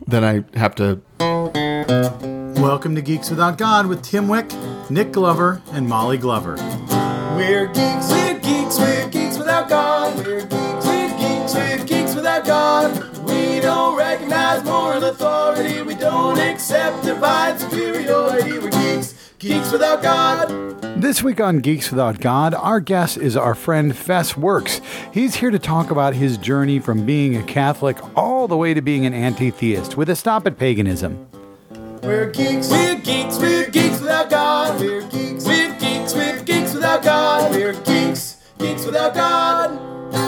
then I have to... Welcome to Geeks Without God with Tim Wick, Nick Glover, and Molly Glover. We're geeks without God. We're geeks without God. We don't recognize moral authority. We don't accept divine superiority. We're geeks without God. This week on Geeks Without God, our guest is our friend Fess Works. He's here to talk about his journey from being a Catholic all the way to being an anti-theist with a stop at paganism. We're geeks without God. We're geeks without God. We're geeks without God.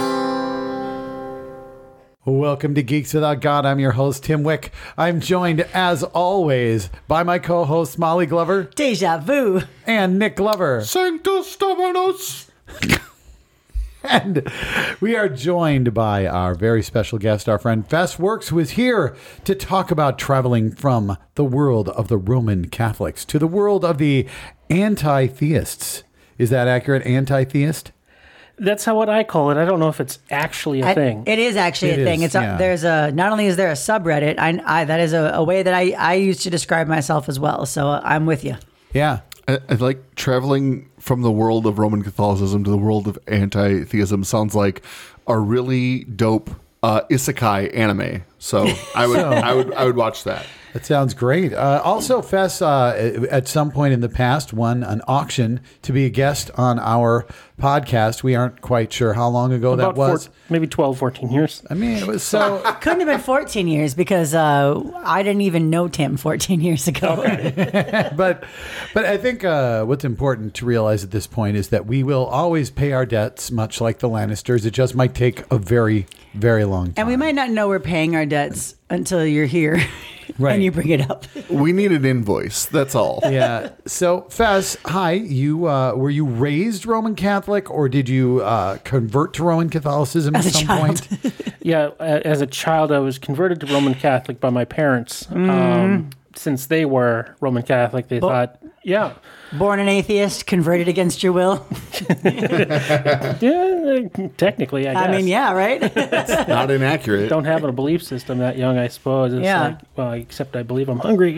Welcome to Geeks Without God. I'm your host, Tim Wick. I'm joined, as always, by my co-hosts, Molly Glover. Deja vu. And Nick Glover. Sanctus Dominus! And we are joined by our very special guest, our friend Fess Works, who is here to talk about traveling from the world of the Roman Catholics to the world of the anti-theists. Is that accurate, anti-theist? That's what I call it. I don't know if it's actually a thing. It is actually a thing. There's not only is there a subreddit, I that is a way that I use to describe myself as well. So I'm with you. Yeah. I like traveling from the world of Roman Catholicism to the world of anti-theism. Sounds like a really dope isekai anime. So I would watch that. That sounds great. Also, Fess, at some point in the past, won an auction to be a guest on our podcast. We aren't quite sure how long ago that was. Maybe 12, 14 years. I mean, it was so... Couldn't have been 14 years because I didn't even know Tim 14 years ago. Okay. But I think what's important to realize at this point is that we will always pay our debts, much like the Lannisters. It just might take a very, very long time. And we might not know we're paying our debts until you're here. Right. And you bring it up. We need an invoice. That's all. Yeah. So, Fess, hi. You were you raised Roman Catholic, or did you convert to Roman Catholicism at some point? Yeah, as a child, I was converted to Roman Catholic by my parents. Since they were Roman Catholic, they thought, yeah. Born an atheist, converted against your will. Yeah, technically, I guess. I mean, yeah, right? Not inaccurate. Don't have a belief system that young, I suppose. It's like, well, except I believe I'm hungry.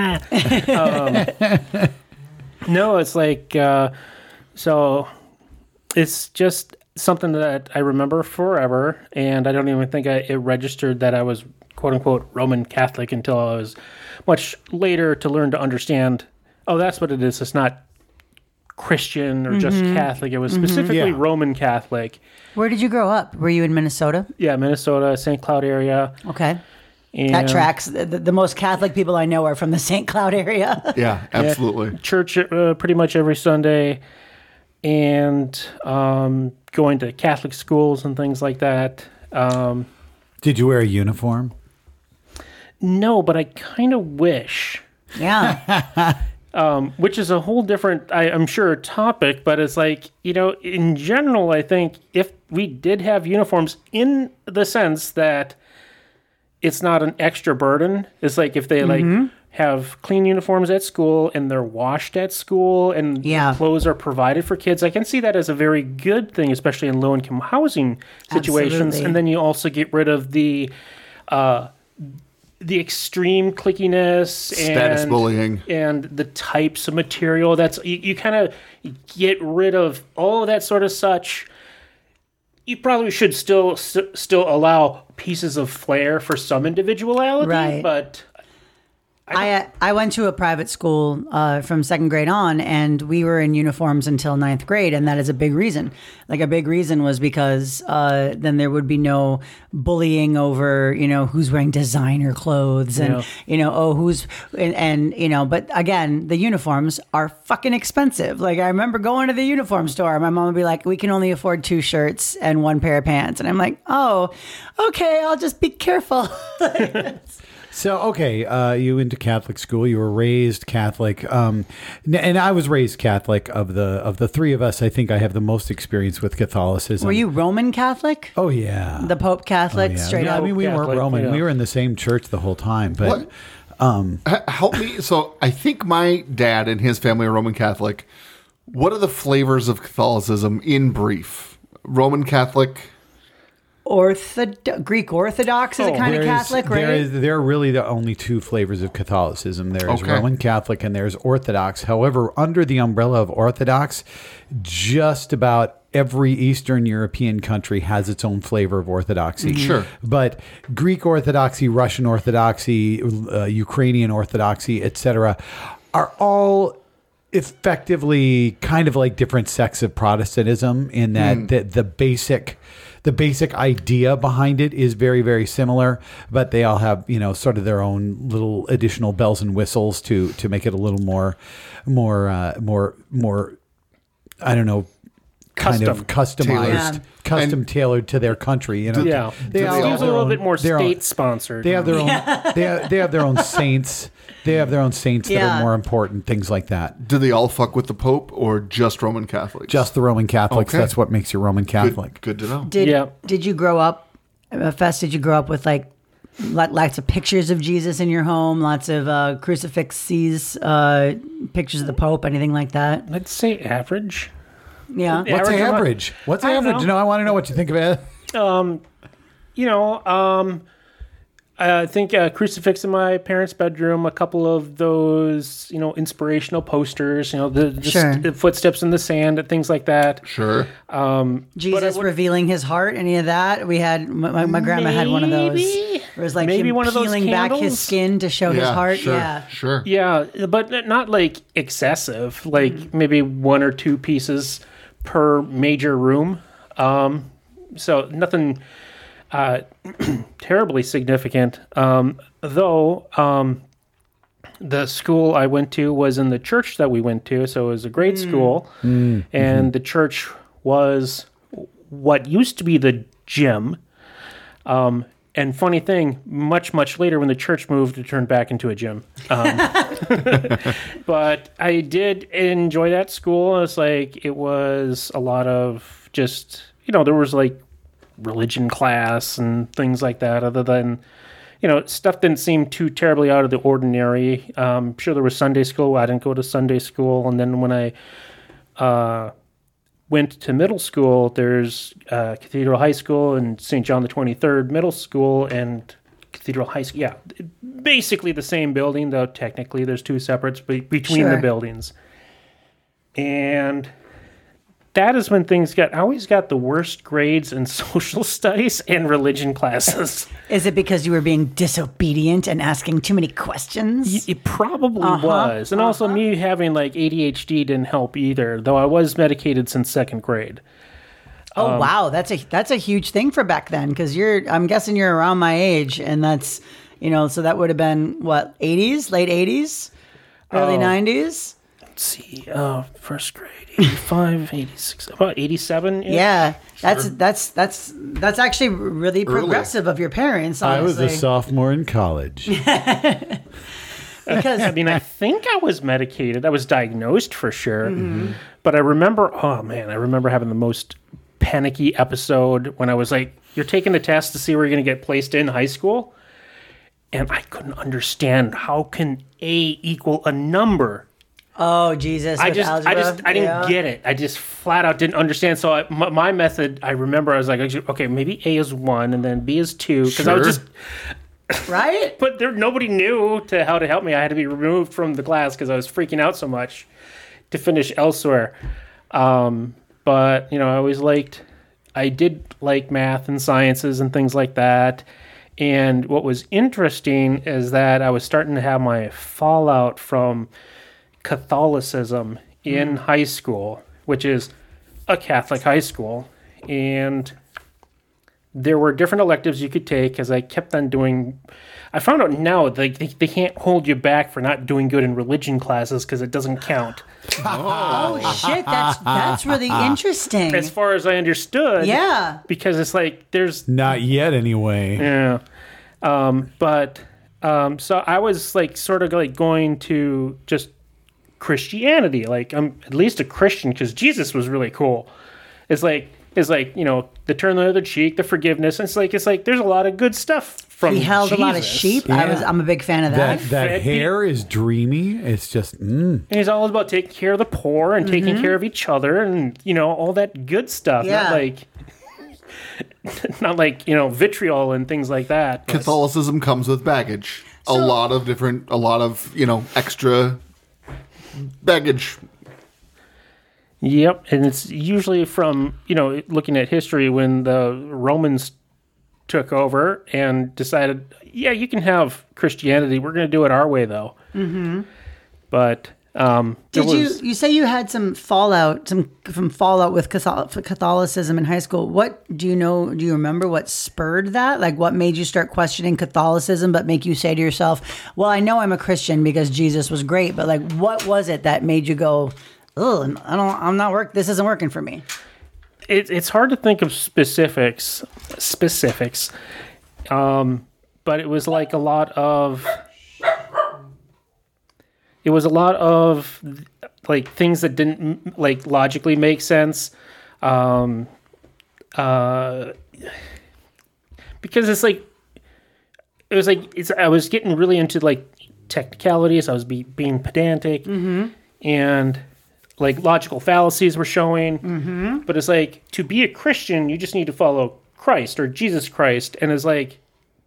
No, it's like, so it's just something that I remember forever, and I don't even think it registered that I was, quote-unquote, Roman Catholic until I was much later to learn to understand, oh, that's what it is. It's not Christian or just Catholic. It was specifically Roman Catholic. Where did you grow up? Were you in Minnesota? Yeah, Minnesota, St. Cloud area. Okay. And That tracks. The most Catholic people I know are from the St. Cloud area. Yeah, absolutely. Yeah, church pretty much every Sunday, and going to Catholic schools and things like that. Did you wear a uniform? No, but I kind of wish. Yeah. Which is a whole different, I'm sure, topic, but it's like, in general, I think if we did have uniforms in the sense that it's not an extra burden, it's like if they have clean uniforms at school and they're washed at school and clothes are provided for kids, I can see that as a very good thing, especially in low-income housing situations. Absolutely. And then you also get rid of the extreme clickiness, Status bullying, and the types of material. That's you kind of get rid of all of that sort of such. You probably should still allow pieces of flair for some individuality, Right. But I went to a private school from second grade on, and we were in uniforms until ninth grade, and that is a big reason. Like, a big reason was because then there would be no bullying over, who's wearing designer clothes and, who's, and but again, the uniforms are fucking expensive. Like, I remember going to the uniform store, my mom would be like, we can only afford 2 shirts and 1 pair of pants. And I'm like, oh, okay, I'll just be careful. So, okay, you went to Catholic school. You were raised Catholic, and I was raised Catholic. Of the 3 of us, I think I have the most experience with Catholicism. Were you Roman Catholic? Oh, yeah. The Pope Catholic, straight up? I mean, we weren't Catholic, Roman. yeah. We were in the same church the whole time. But help me. So I think my dad and his family are Roman Catholic. What are the flavors of Catholicism in brief? Roman Catholic, Greek Orthodox is a kind of Catholic, right? There are really the only two flavors of Catholicism. There's Okay. Roman Catholic and there's Orthodox. However, under the umbrella of Orthodox, just about every Eastern European country has its own flavor of Orthodoxy. Sure. But Greek Orthodoxy, Russian Orthodoxy, Ukrainian Orthodoxy, etc., are all effectively kind of like different sects of Protestantism in that the basic idea behind it is very, very similar, but they all have, sort of their own little additional bells and whistles to make it a little more, I don't know, kind of customized, custom tailored to their country. Yeah. They all It seems have a little their bit more own- their own- state-sponsored. They have their own. They have their own saints. They have their own saints that Yeah. are more important. Things like that. Do they all fuck with the Pope or just Roman Catholics? Just the Roman Catholics. Okay. That's what makes you Roman Catholic. Good to know. Did you grow up, Fess? Did you grow up with like lots of pictures of Jesus in your home, lots of crucifixes, pictures of the Pope, anything like that? I'd say average. Yeah. What's Average amount- average? What's I don't average? know. No, I want to know what you think of it. I think a crucifix in my parents' bedroom, a couple of those, inspirational posters, the footsteps in the sand and things like that. Sure. Jesus revealing his heart, any of that? We had my grandma had one of those. Maybe. It was like Maybe him one of those peeling back his candles? skin to show his heart. Sure, Yeah. Sure. Yeah, but not like excessive, like maybe one or two pieces per major room. So nothing terribly significant. Though the school I went to was in the church that we went to, so it was a grade school, and the church was what used to be the gym. And funny thing, much later when the church moved, it turned back into a gym. But I did enjoy that school. It was a lot of just, there was like religion class and things like that, other than, stuff didn't seem too terribly out of the ordinary. Sure, there was Sunday school. I didn't go to Sunday school. And then when I went to middle school, there's Cathedral High School and St. John the 23rd Middle School and Cathedral High School. Yeah, basically the same building, though technically there's two separates between the buildings. And that is when I always got the worst grades in social studies and religion classes. Is it because you were being disobedient and asking too many questions? It probably was. And also me having like ADHD didn't help either, though I was medicated since second grade. Oh wow, that's a huge thing for back then, because I'm guessing you're around my age, and that's so that would have been what, 80s, late 80s, early 90s. Let's see, first grade, 85, 86, about 87. Yeah, that's actually really progressive of your parents. I was Honestly. a sophomore in college. Because I mean, I think I was medicated. I was diagnosed for sure. But I remember having the most panicky episode when I was like, you're taking the test to see where you're going to get placed in high school. And I couldn't understand, how can A equal a number? oh Jesus, I with algebra? didn't get it. I just flat out didn't understand. So my method, I remember I was like, okay, maybe A is 1 and then B is 2. Because I was Sure. just... right. But nobody knew how to help me. I had to be removed from the class because I was freaking out so much to finish elsewhere. But, I did like math and sciences and things like that. And what was interesting is that I was starting to have my fallout from Catholicism in high school, which is a Catholic high school. And there were different electives you could take, as I kept on doing. I found out now they can't hold you back for not doing good in religion classes because it doesn't count. Oh shit, that's really interesting. As far as I understood. Yeah. Because it's like there's... Not yet, anyway. Yeah. So I was like sort of like going to just Christianity. Like I'm at least a Christian because Jesus was really cool. It's like the turn the other cheek, the forgiveness. It's like there's a lot of good stuff from He held a lot of Jesus. sheep. Yeah. I'm a big fan of that. That hair is dreamy. It's just, And he's all about taking care of the poor and taking care of each other and all that good stuff. Yeah. Not like not like, vitriol and things like that. Catholicism comes with baggage. A lot of extra baggage. Yep, and it's usually from, looking at history when the Romans took over and decided, yeah, you can have Christianity. We're going to do it our way, though. Mm-hmm. But you say you had some fallout with Catholicism in high school? What do you remember what spurred that? Like, what made you start questioning Catholicism, but make you say to yourself, well, I know I'm a Christian because Jesus was great, but like, what was it that made you go, oh, this isn't working for me? It's hard to think of specifics, but it was like a lot of like things that didn't like logically make sense, because I was getting really into like technicalities. I was being pedantic, and like logical fallacies were showing, but it's like, to be a Christian, you just need to follow Christ or Jesus Christ. And it's like,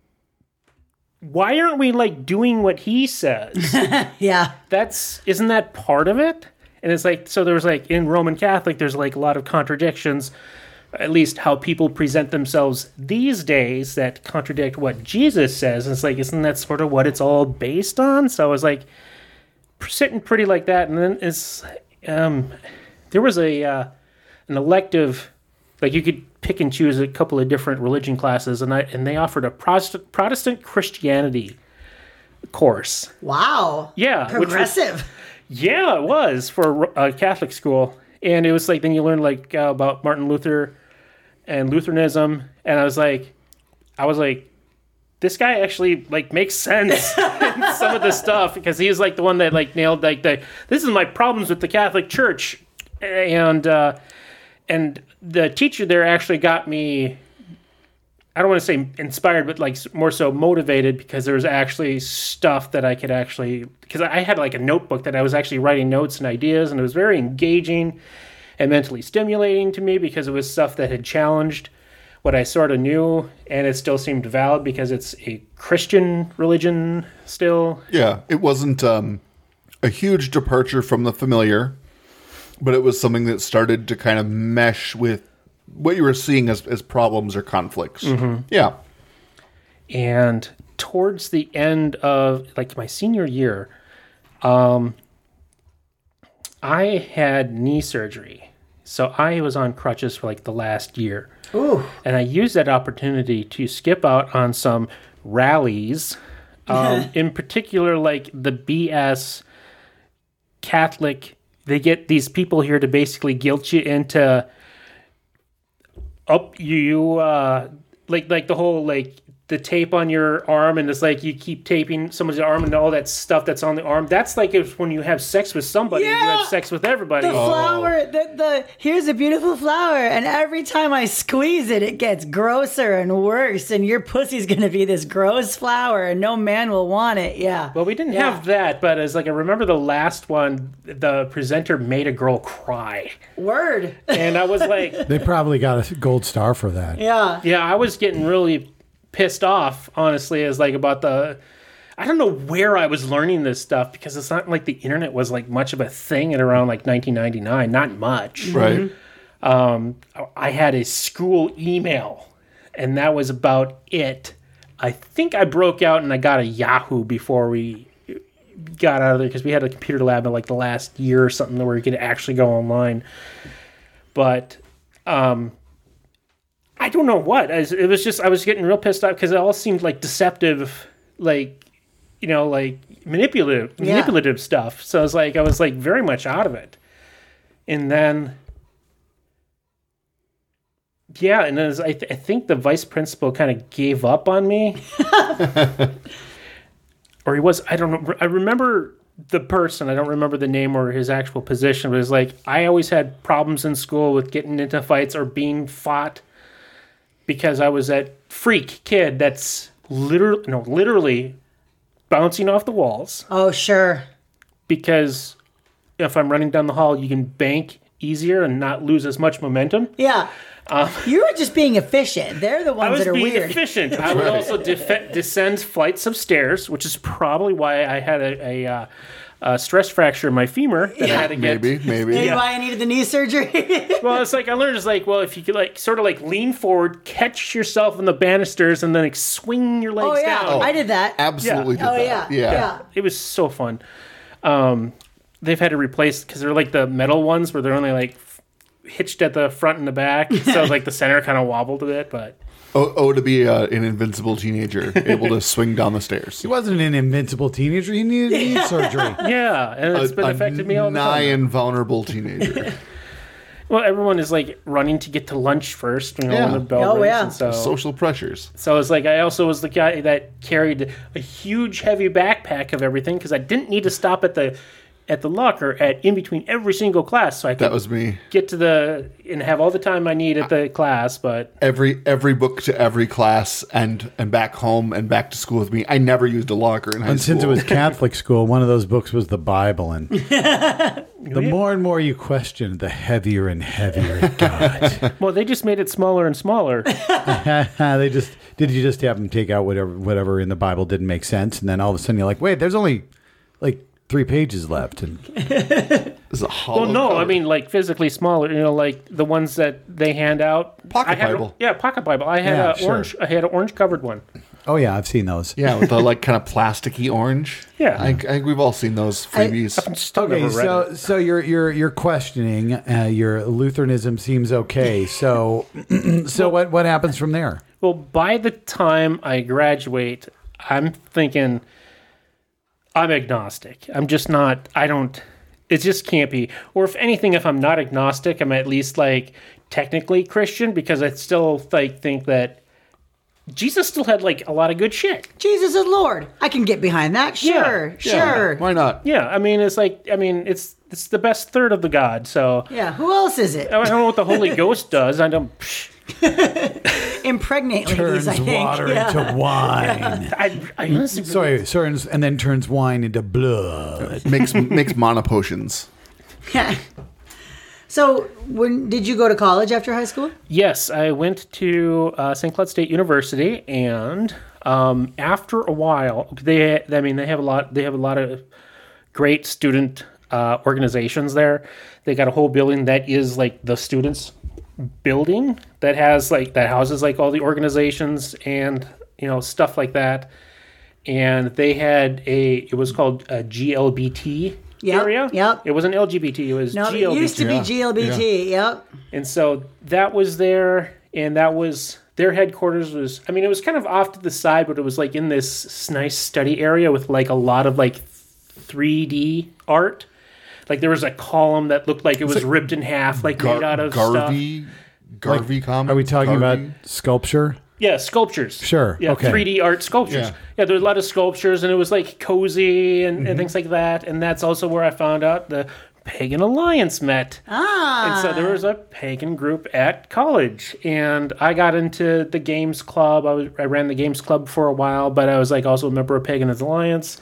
why aren't we like doing what he says? Yeah. Isn't that part of it? And it's like, so there's like in Roman Catholic, there's like a lot of contradictions, at least how people present themselves these days that contradict what Jesus says. And it's like, isn't that sort of what it's all based on? So I was like sitting pretty like that. And then there was an elective, like you could pick and choose a couple of different religion classes, and they offered a Protestant Christianity course. Wow. Yeah. Progressive. It was for a Catholic school. And it was like, then you learn like about Martin Luther and Lutheranism. And I was like, this guy actually like makes sense in some of the stuff, because he was like the one that like nailed like this is my problems with the Catholic Church. And the teacher there actually got me, I don't want to say inspired, but like more so motivated, because there was actually stuff that I could actually, because I had like a notebook that I was actually writing notes and ideas, and it was very engaging and mentally stimulating to me, because it was stuff that had challenged what I sort of knew, and it still seemed valid because it's a Christian religion still. Yeah, it wasn't a huge departure from the familiar, but it was something that started to kind of mesh with what you were seeing as problems or conflicts. Mm-hmm. Yeah. And towards the end of like my senior year, I had knee surgery. So I was on crutches for like the last year. Ooh. And I used that opportunity to skip out on some rallies, in particular like the BS Catholic. They get these people here to basically guilt you into like the whole like the tape on your arm, and it's like you keep taping someone's arm and all that stuff that's on the arm. That's like if when you have sex with somebody, you have sex with everybody. The flower, here's a beautiful flower, and every time I squeeze it, it gets grosser and worse, and your pussy's gonna be this gross flower, and no man will want it. Yeah. Well, we didn't have that, but as like I remember the last one, the presenter made a girl cry. Word. And I was like, They probably got a gold star for that. Yeah. Yeah, I was getting really pissed off, honestly, as like about I don't know where I was learning this stuff, because it's not like the internet was like much of a thing at around like 1999, not much. Right. I had a school email, and that was about it. I think I broke out and I got a Yahoo before we got out of there, because we had a computer lab in like the last year or something where you could actually go online. But I don't know what. It was just, I was getting real pissed off because it all seemed like deceptive, like, like manipulative stuff. So I was like very much out of it. And then, I think the vice principal kind of gave up on me. Or he was, I don't know. I remember the person, I don't remember the name or his actual position, but it was like, I always had problems in school with getting into fights or being fought, because I was that freak kid that's literally bouncing off the walls. Oh, sure. Because if I'm running down the hall, you can bank easier and not lose as much momentum. Yeah. You were just being efficient. They're the I ones was that are being weird. efficient. I would also descend flights of stairs, which is probably why I had a stress fracture in my femur that I had to get. Maybe. Maybe why I needed the knee surgery. Well, it's like I learned, it's like, well, if you could like sort of like lean forward, catch yourself in the banisters, and then like swing your legs Oh yeah, down. I did that. Absolutely did Oh that. yeah. It was so fun. They've had to replace, because they're like the metal ones where they're only like hitched at the front and the back, so like the center kind of wobbled a bit, but To be an invincible teenager able to swing down the stairs. He wasn't an invincible teenager. He needed knee surgery. yeah, and it's been affected me all the nigh time. invulnerable teenager. Well, everyone is like running to get to lunch first, when the bell Oh, rings, yeah. and so Social pressures. it's like I also was the guy that carried a huge heavy backpack of everything, because I didn't need to stop at the locker in between every single class, so I That could was me. get to and have all the time I need at the class. But Every book to every class and back home and back to school with me. I never used a locker in high And school. since it was Catholic school, one of those books was the Bible. And the more and more you question, the heavier and heavier it got. well, they just made it smaller and smaller. Did you just have them take out whatever in the Bible didn't make sense? And then all of a sudden you're like, wait, there's only like 3 pages left. And It's a hollow Well, no, cover. I mean like physically smaller. Like the ones that they hand out. Pocket I had Bible. Pocket Bible. I had Yeah, a sure. orange. I had an orange covered one. oh yeah, I've seen those. Yeah, with the like kind of plasticky orange. Yeah. I think we've all seen those freebies. Still Okay, never read it. so you're questioning your Lutheranism seems okay. So what happens from there? Well, by the time I graduate, I'm thinking I'm agnostic. I'm just not. I don't. It just can't be. Or if anything, if I'm not agnostic, I'm at least like technically Christian, because I still like think that Jesus still had like a lot of good shit. Jesus is Lord. I can get behind that. Sure, sure. Why not? Yeah, I mean, it's the best third of the God. So Yeah. Who else is it? I don't know what the Holy Ghost does. I don't. Impregnate Turns ladies, I think. water Yeah. into wine. I honestly. Sorry, and then turns wine into blood. Makes mono potions. So, when did you go to college after high school? Yes, I went to St. Cloud State University, and after a while, they have a lot of great student organizations there. They got a whole building that is like the students' building that houses like all the organizations and stuff like that. And they had it was called a GLBT area. Yep. It wasn't LGBT. It was No, GLBT. it used to be GLBT. Yep. And so that was there, and that was their headquarters was, it was kind of off to the side, but it was like in this nice study area with like a lot of like 3D art. Like there was a column that looked like it was ripped in half, like made out of stuff. Garvey comic. Are we talking about Garvey? sculpture? Yeah, sculptures. Sure, Yeah, okay. 3D art sculptures. Yeah. Yeah, there was a lot of sculptures, and it was like cozy and things like that. And that's also where I found out the Pagan Alliance met. And so there was a pagan group at college, and I got into the games club. I ran the games club for a while, but I was like also a member of Pagan Alliance.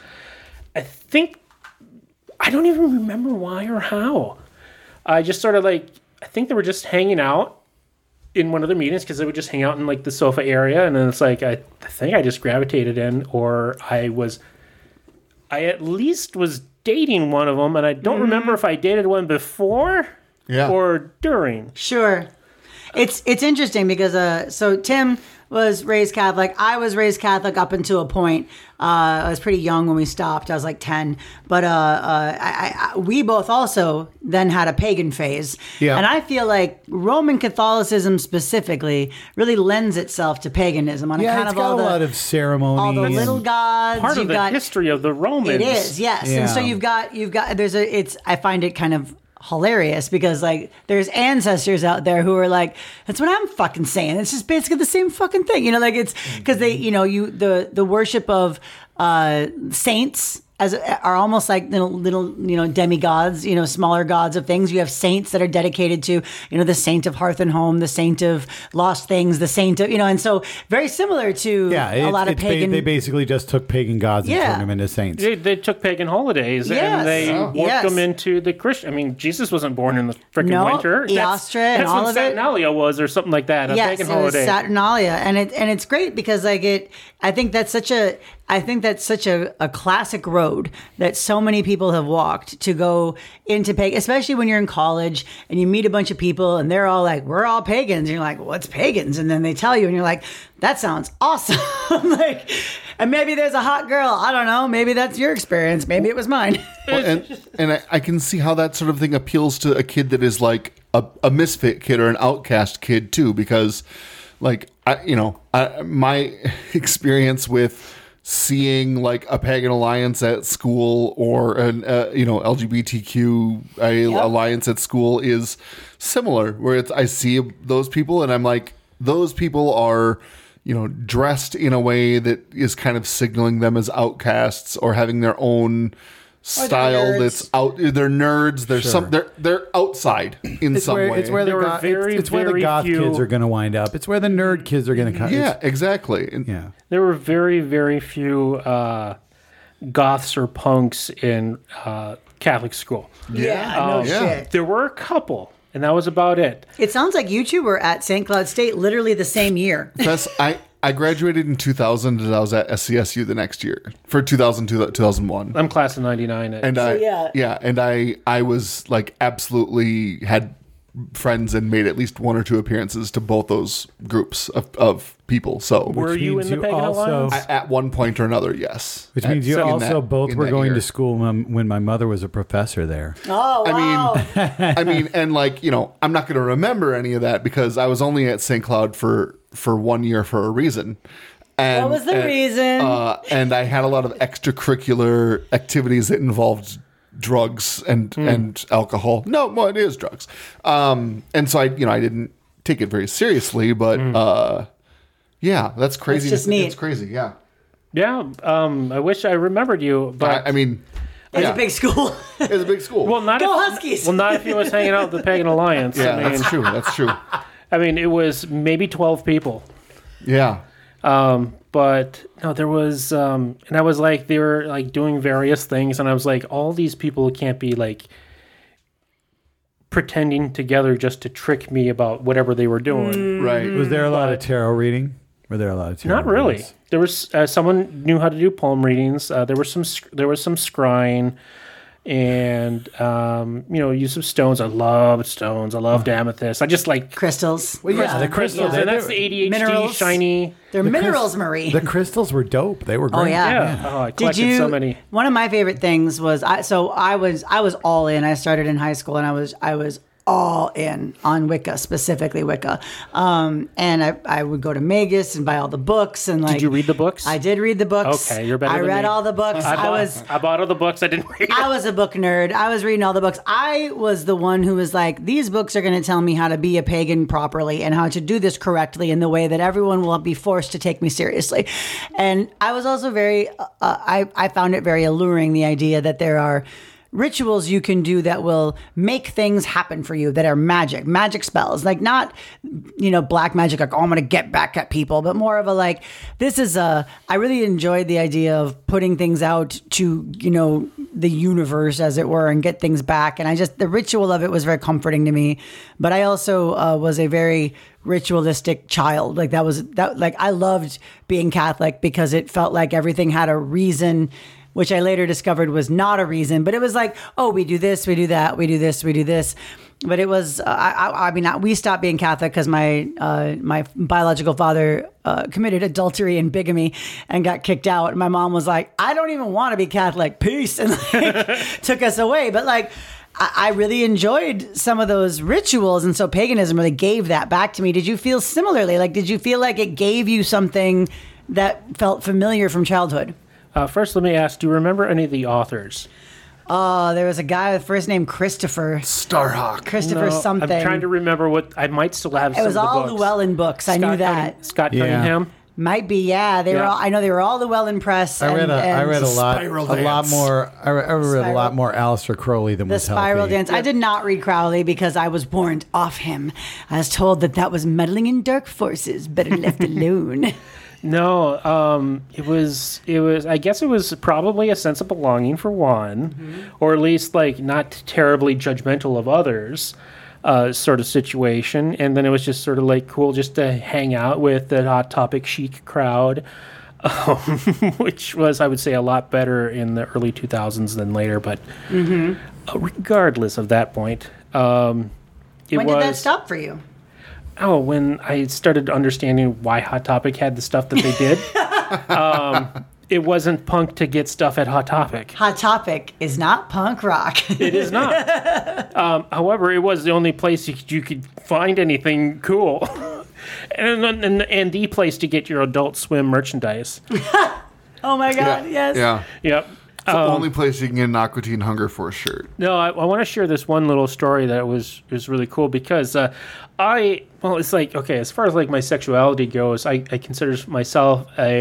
I don't even remember why or how. I just sort of I think they were just hanging out in one of their meetings, because they would just hang out in like the sofa area, and then it's like I think I just gravitated in, or I at least was dating one of them, and I don't remember if I dated one before or during. Sure. It's interesting because so Tim was raised Catholic. I was raised Catholic up until a point. I was pretty young when we stopped. I was like 10. But we both also then had a pagan phase. Yeah. And I feel like Roman Catholicism specifically really lends itself to paganism. On Yeah, account it's of got all a lot the of ceremony. all the and- little gods. Part of You've the got history of the Romans. it is, yes. Yeah. And so you've got I find it kind of hilarious because like there's ancestors out there who are like, that's what I'm fucking saying. It's just basically the same fucking thing. Like it's because they, the worship of saints are almost like little demigods, smaller gods of things. You have saints that are dedicated to the saint of hearth and home, the saint of lost things, the saint of and so very similar to a lot of pagan. They basically just took pagan gods and turned them into saints. They took pagan holidays and they worked them into the Christian. I mean, Jesus wasn't born in the freaking winter. Eostre and all of it. That's when Saturnalia was, or something like that. A pagan holiday. Yes, Saturnalia, and it's great because I think that's such a classic road that so many people have walked to go into pagan, especially when you're in college and you meet a bunch of people and they're all like, we're all pagans. And you're like, what's pagans? And then they tell you and you're like, that sounds awesome. And maybe there's a hot girl. I don't know. Maybe that's your experience. Maybe it was mine. Well, and I can see how that sort of thing appeals to a kid that is like a misfit kid or an outcast kid too, because my experience with seeing like a pagan alliance at school or an LGBTQ alliance at school is similar, where I see those people and I'm like, those people are dressed in a way that is kind of signaling them as outcasts or having their own style that's out. They're nerds. They're outside in some way. It's where the goth kids are going to wind up. It's where the nerd kids are going to come. Yeah, exactly. There were very, very few goths or punks in Catholic school. No shit. There were a couple, and that was about it. It sounds like you two were at St. Cloud State literally the same year. I graduated in 2000 and I was at SCSU the next year for 2001. I'm class of 99. And I was like absolutely had friends and made at least one or two appearances to both those groups of people. So were you in the pagan alliance? At one point or another, yes. Which means you also both were going to school when my mother was a professor there. Oh, wow. I mean, and I'm not going to remember any of that because I was only at St. Cloud for 1 year for a reason. And, what was the reason? And I had a lot of extracurricular activities that involved drugs and alcohol. No, well, it is drugs. And so I didn't take it very seriously, but yeah, that's crazy. It's just neat. It's crazy. Yeah. Yeah. I wish I remembered you, but I mean, it's a big school. It's a big school. Well, not Go Huskies. Well, not if he was hanging out with the Pagan Alliance. Yeah, that's true. That's true. I mean, it was maybe 12 people. Yeah. But no, there was, and I was like, they were like doing various things, and I was like, all these people can't be like pretending together just to trick me about whatever they were doing. Right. Was there a lot of tarot reading? Were there a lot of tarot? Not really. readings? There was someone knew how to do palm readings. There was some scrying, and use of stones. I loved stones. I loved amethyst. I just like Crystals. Well, yeah, the crystals. and that's the ADHD Minerals. shiny. They're minerals, Marie. The crystals were dope. They were great. Oh, yeah. Yeah. Oh, I collected so many. One of my favorite things was I was all in. I started in high school and I was all in on Wicca, specifically Wicca. And I would go to Magus and buy all the books and Did you read the books? I did read the books. Okay, you're better I than read me. all the books. I bought all the books. I didn't read them. I was a book nerd. I was reading all the books. I was the one who was like, these books are going to tell me how to be a pagan properly and how to do this correctly in the way that everyone will be forced to take me seriously. And I was also very, I found it very alluring, the idea that there are rituals you can do that will make things happen for you that are magic spells, like not, black magic, like, oh, I'm going to get back at people, but more of a, like, I really enjoyed the idea of putting things out to, the universe as it were and get things back. And the ritual of it was very comforting to me, but I also was a very ritualistic child. Like I loved being Catholic because it felt like everything had a reason, which I later discovered was not a reason, but it was like, oh, we do this, we do that, we do this, we do this. But it was, we stopped being Catholic because my biological father committed adultery and bigamy and got kicked out. And my mom was like, I don't even want to be Catholic, peace, and took us away. But I really enjoyed some of those rituals, and so paganism really gave that back to me. Did you feel similarly? Like, did you feel like it gave you something that felt familiar from childhood? First, let me ask, do you remember any of the authors? There was a guy with first name Christopher. Starhawk. Christopher something. I'm trying to remember what I might still have. It was some of the all books. Llewellyn books. I knew that. Scott Cunningham. Might be, yeah. They were. Yeah. All, I know they were all the well impressed. I read a Spiral lot dance. more. I read a lot more Aleister Crowley than The was spiral healthy. dance. I did not read Crowley because I was warned off him. I was told that was meddling in dark forces, better left alone. No, it was. I guess it was probably a sense of belonging for one, or at least like not terribly judgmental of others, sort of situation. And then it was just sort of like cool just to hang out with the Hot Topic chic crowd, which was, I would say, a lot better in the early 2000s than later. But regardless of that point, When did that stop for you? Oh, when I started understanding why Hot Topic had the stuff that they did. It wasn't punk to get stuff at Hot Topic. Hot Topic is not punk rock. It is not. However, it was the only place you could find anything cool. and the place to get your Adult Swim merchandise. Oh my God! Yes. Yeah. Yep. It's the only place you can get an Aqua Teen Hunger Force shirt. No, I want to share this one little story that was really cool because it's like, okay, as far as like my sexuality goes, I consider myself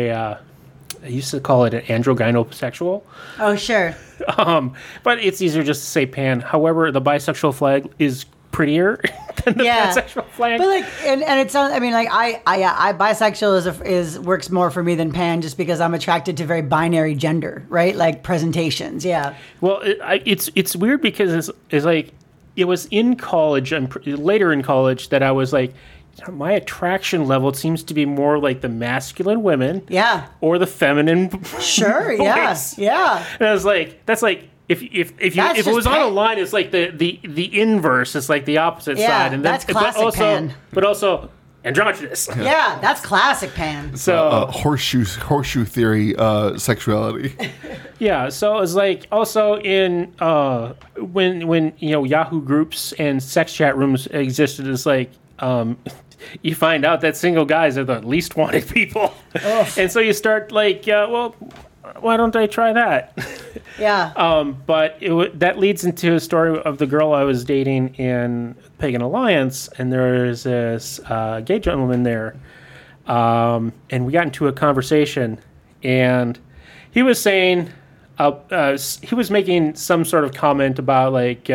I used to call it an androgynosexual. Oh sure. But it's easier just to say pan. However, the bisexual flag is prettier than the pansexual flag. But like, and it's, I mean, like I bisexual is works more for me than pan just because I'm attracted to very binary gender, right? Like presentations. Yeah. Well, it's weird because it's like, it was in college and later in college that I was like, my attraction level seems to be more like the masculine women. Yeah. Or the feminine. Sure. boys. Yeah. And I was like, that's like, if it was on a line, it's like the inverse. It's like the opposite side. And that's classic pan. But also androgynous. Yeah, that's classic pan. So horseshoe theory sexuality. yeah, so it's like also in when Yahoo groups and sex chat rooms existed, it's like you find out that single guys are the least wanted people, and so you start like, well, why don't I try that? Yeah. But that leads into a story of the girl I was dating in Pagan Alliance, and there's this gay gentleman there, and we got into a conversation, and he was saying, he was making some sort of comment about like,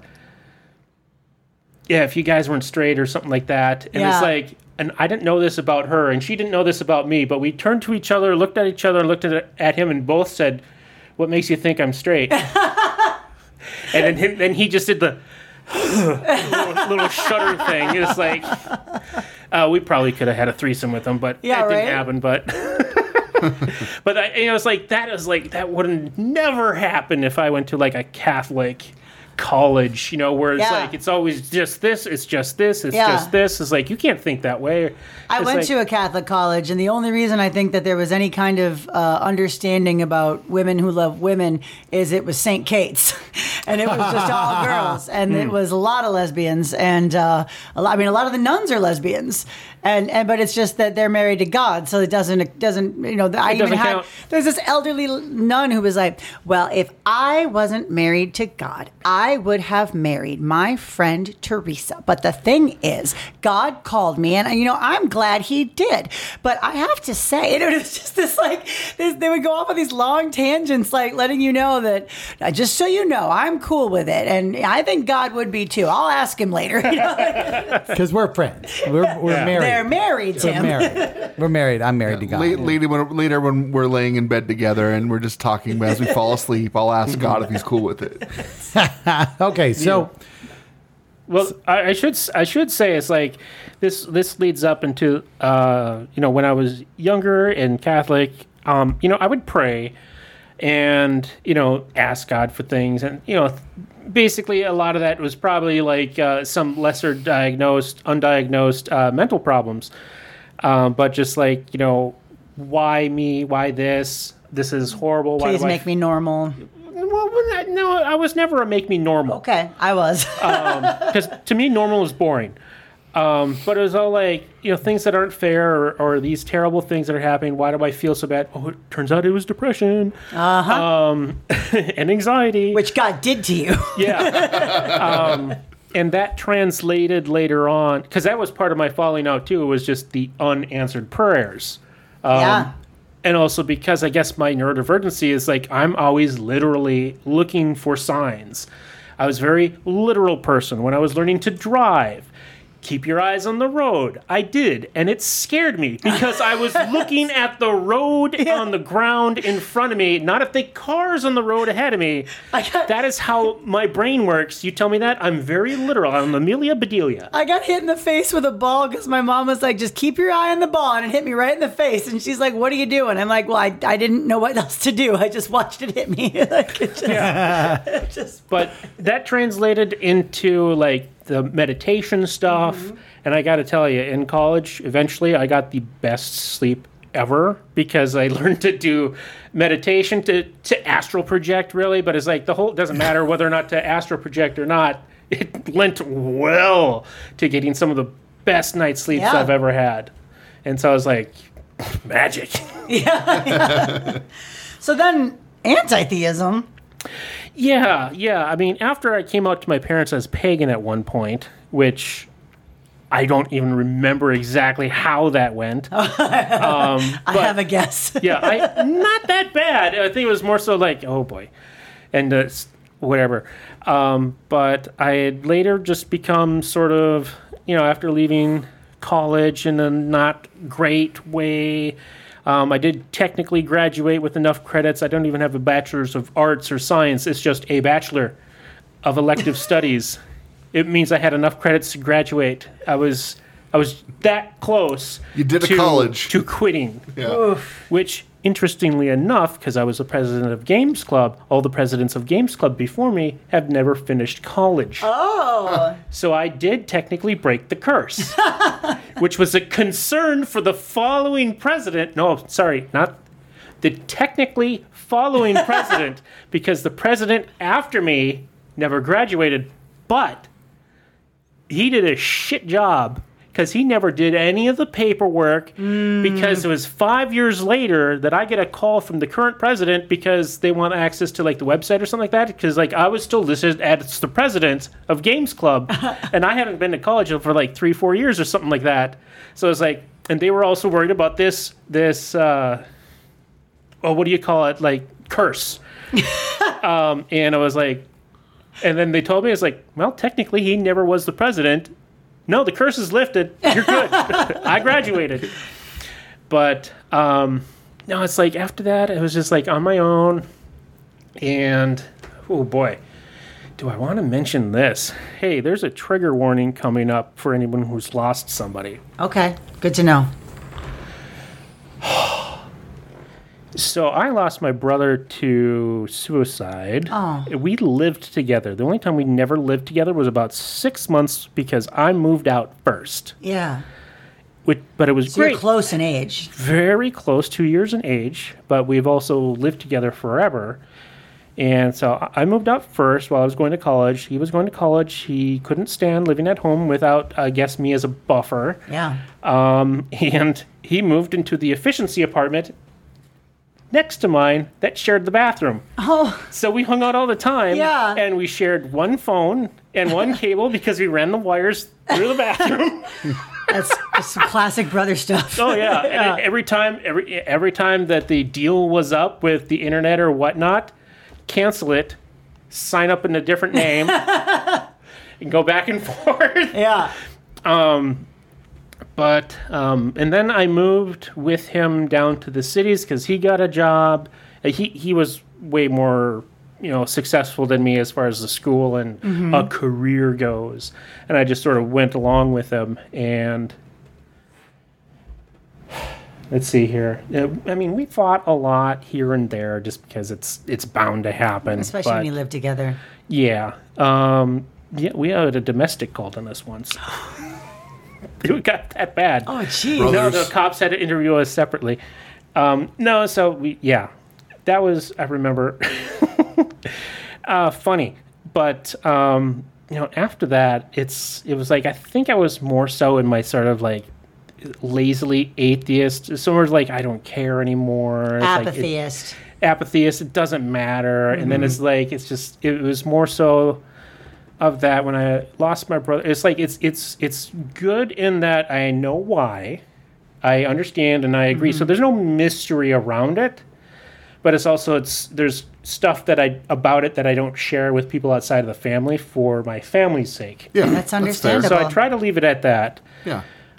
if you guys weren't straight or something like that, and it's like, and I didn't know this about her, and she didn't know this about me, but we turned to each other, looked at each other, and looked at him, and both said, "What makes you think I'm straight?" And then he just did the little shudder thing. It's like, we probably could have had a threesome with him, but that didn't happen. But but it's like that would never happen if I went to like a Catholic college, where it's like it's always just this, it's just this, it's just this. It's like you can't think that way. I went to a Catholic college, and the only reason I think that there was any kind of understanding about women who love women is it was St. Kate's, and it was just all girls, and it was a lot of lesbians, and a lot of the nuns are lesbians, and but it's just that they're married to God, so it doesn't count. There's this elderly nun who was like, well, if I wasn't married to God, I would have married my friend Teresa. But the thing is, God called me, and I'm glad he did. But I have to say, it was just this they would go off on these long tangents, like letting you know that, just so you know, I'm cool with it, and I think God would be too. I'll ask him later. Because we're friends. We're married. They're married, Tim. We're married. I'm married to God. Later when we're laying in bed together and we're just talking, but as we fall asleep, I'll ask God if he's cool with it. Okay, so well, I should say it's like this leads up into when I was younger and Catholic, I would pray and ask God for things, and basically a lot of that was probably like some lesser undiagnosed mental problems, but just like why me, why this is horrible. Please make me normal. Well, no, I was never a make me normal. Okay, I was. Because to me, normal is boring. But it was all like, things that aren't fair or these terrible things that are happening. Why do I feel so bad? Oh, it turns out it was depression. And anxiety. Which God did to you. Yeah. And that translated later on, because that was part of my falling out too. It was just the unanswered prayers. And also because I guess my neurodivergency is like I'm always literally looking for signs. I was a very literal person when I was learning to drive. Keep your eyes on the road. I did, and it scared me because I was looking at the road on the ground in front of me, not at the cars on the road ahead of me. That is how my brain works. You tell me that? I'm very literal. I'm Amelia Bedelia. I got hit in the face with a ball because my mom was like, just keep your eye on the ball, and it hit me right in the face. And she's like, what are you doing? I'm like, well, I didn't know what else to do. I just watched it hit me. But that translated into like the meditation stuff. And I got to tell you, in college, eventually I got the best sleep ever because I learned to do meditation to astral project, really. But it's like it doesn't matter whether or not to astral project or not. It lent well to getting some of the best night's sleeps I've ever had. And so I was like, magic. So then anti-theism. Yeah. I mean, after I came out to my parents as pagan at one point, which I don't even remember exactly how that went. I have a guess. Not that bad. I think it was more so like, oh boy, and whatever. But I had later just become sort of, after leaving college in a not great way. I did technically graduate with enough credits. I don't even have a bachelor's of arts or science. It's just a bachelor of elective studies. It means I had enough credits to graduate. I was that close. You did a college to quitting. Which, interestingly enough, because I was the president of Games Club, all the presidents of Games Club before me have never finished college. Oh. So I did technically break the curse, which was a concern for the following president. No, sorry, not the technically following president, because the president after me never graduated, but he did a shit job because he never did any of the paperwork because it was 5 years later that I get a call from the current president because they want access to like the website or something like that because like I was still listed as the president of Games Club and I hadn't been to college for like 3-4 years or something like that. So it's like, and they were also worried about this what do you call it? Like curse. And I was like, and then they told me, it's like, well, technically he never was the president. No, the curse is lifted. You're good. I graduated. But, no, it's like after that, it was just like on my own. And, oh boy, do I want to mention this? Hey, there's a trigger warning coming up for anyone who's lost somebody. Okay, good to know. So I lost my brother to suicide. Oh. We lived together. The only time we never lived together was about 6 months because I moved out first. Yeah. But it was So great. you're close in age. Very close, 2 years in age. But we've also lived together forever. And so I moved out first while I was going to college. He was going to college. He couldn't stand living at home without, I guess, me as a buffer. Yeah. And he moved into the efficiency apartment next to mine that shared the bathroom. Oh. So we hung out all the time. Yeah. And we shared one phone and one cable because we ran the wires through the bathroom. That's some classic brother stuff. Oh yeah. And every time that the deal was up with the internet or whatnot, cancel it, sign up in a different name, and go back and forth. Yeah. But, and then I moved with him down to the cities because he got a job. He was way more, successful than me as far as the school and a career goes. And I just sort of went along with him. And let's see here. I mean, we fought a lot here and there just because it's bound to happen. Especially when you live together. Yeah. We had a domestic called on us once. It got that bad. Oh, geez. No, the cops had to interview us separately. No, so that was, I remember, funny. But, after that, it was like, I think I was more so in my sort of like lazily atheist, somewhere like, I don't care anymore. It's Apatheist. Apatheist, it doesn't matter. And then it's like, it was more so of that when I lost my brother. It's like it's good in that I know why. I understand and I agree. So there's no mystery around it, but there's stuff about it that I don't share with people outside of the family for my family's sake. Yeah, That's fair. understandable. So I try to leave it at that. Yeah.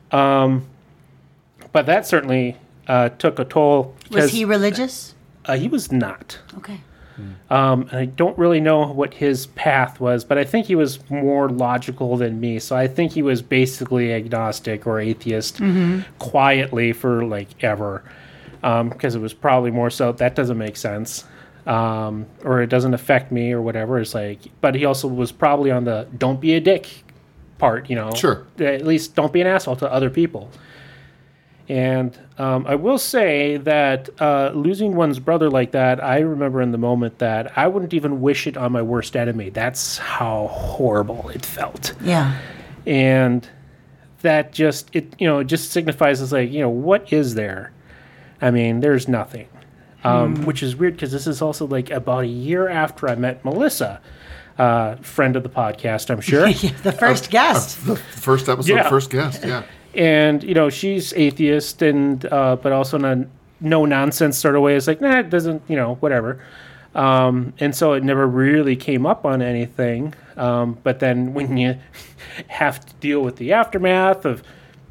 But that certainly took a toll. Was he religious? He was not. Okay. And I don't really know what his path was, but I think he was more logical than me. So I think he was basically agnostic or atheist quietly for like ever, because it was probably more so that doesn't make sense, or it doesn't affect me or whatever. It's like, but he also was probably on the don't be a dick part, Sure. At least don't be an asshole to other people. And I will say that losing one's brother like that, I remember in the moment that I wouldn't even wish it on my worst enemy. That's how horrible it felt. Yeah. And that just signifies as like, what is there? I mean, there's nothing. Which is weird because this is also like about a year after I met Melissa, friend of the podcast, I'm sure. The first guest. The first episode, Yeah. first guest, yeah. And she's atheist, and but also in a no nonsense sort of way. It's like, nah, it doesn't, whatever. And so it never really came up on anything. But then when you have to deal with the aftermath of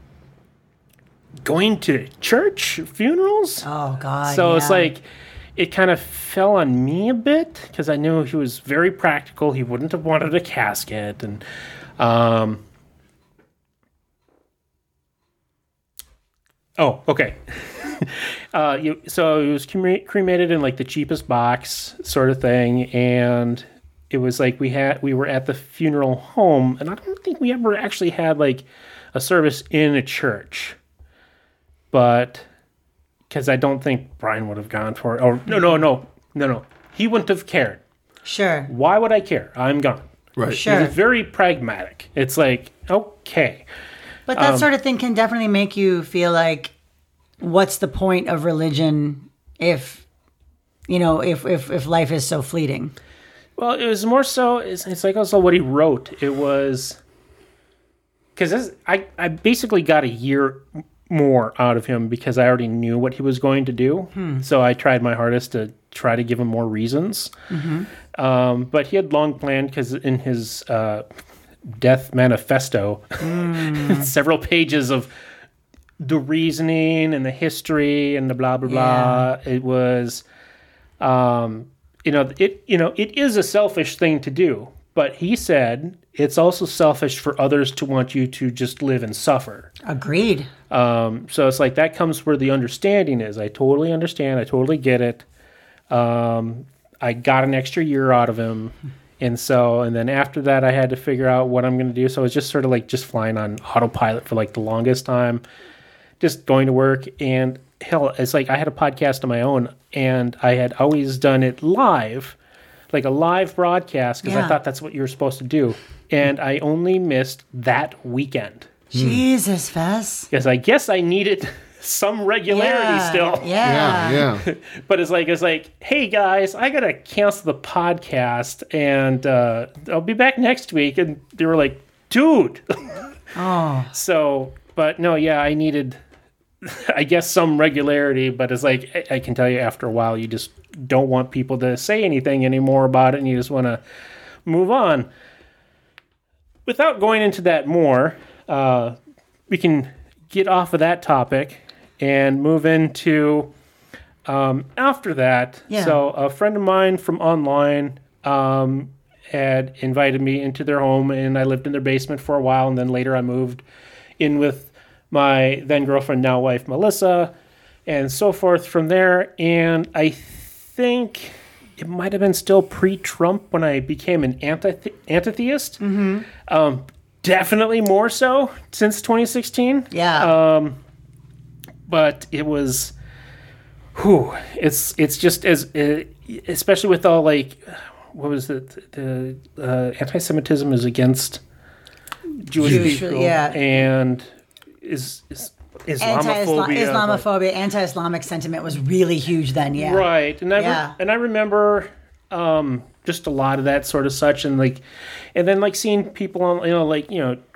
going to church funerals, Oh God. so yeah. it's like it kind of fell on me a bit because I knew he was very practical. He wouldn't have wanted a casket, and oh, okay. So it was cremated in like the cheapest box sort of thing, and it was like we were at the funeral home, and I don't think we ever actually had like a service in a church, but because I don't think Brian would have gone for it. Oh no, he wouldn't have cared. Sure. Why would I care? I'm gone. Right. Sure. It's very pragmatic. It's like, okay. But that sort of thing can definitely make you feel like, what's the point of religion if life is so fleeting? Well, it was more so, it's like also what he wrote. It was, because I basically got a year more out of him because I already knew what he was going to do. So I tried my hardest to try to give him more reasons. But he had long planned, because in his death manifesto, several pages of the reasoning and the history and the blah blah blah. It was, it is a selfish thing to do, but he said it's also selfish for others to want you to just live and suffer. Agreed. So it's like that comes where the understanding is. I totally understand. I totally get it. I got an extra year out of him. And then after that, I had to figure out what I'm going to do. So I was just sort of like just flying on autopilot for like the longest time, just going to work. And hell, it's like I had a podcast of my own, and I had always done it live, like a live broadcast, because I thought that's what you were supposed to do. And I only missed that weekend. Jesus, Fess. Because I guess I needed some regularity still. Yeah. But it's like, hey guys, I gotta cancel the podcast, and I'll be back next week. And they were like, dude. Oh. So, but no, yeah, I needed, I guess, some regularity. But it's like, I can tell you, after a while, you just don't want people to say anything anymore about it, and you just want to move on. Without going into that more, we can get off of that topic and move into after that. Yeah. So a friend of mine from online had invited me into their home, and I lived in their basement for a while, and then later I moved in with my then girlfriend, now wife, Melissa, and so forth from there. And I think it might have been still pre-Trump when I became an anti-theist. Definitely more so since 2016. Yeah. But it was, it's just as, especially with all like, what was it? The anti-Semitism is against Jewish people, and is Islamophobia. Islamophobia, anti-Islamic sentiment was really huge then. Yeah. Right, and I remember just a lot of that sort of such, and then like seeing people on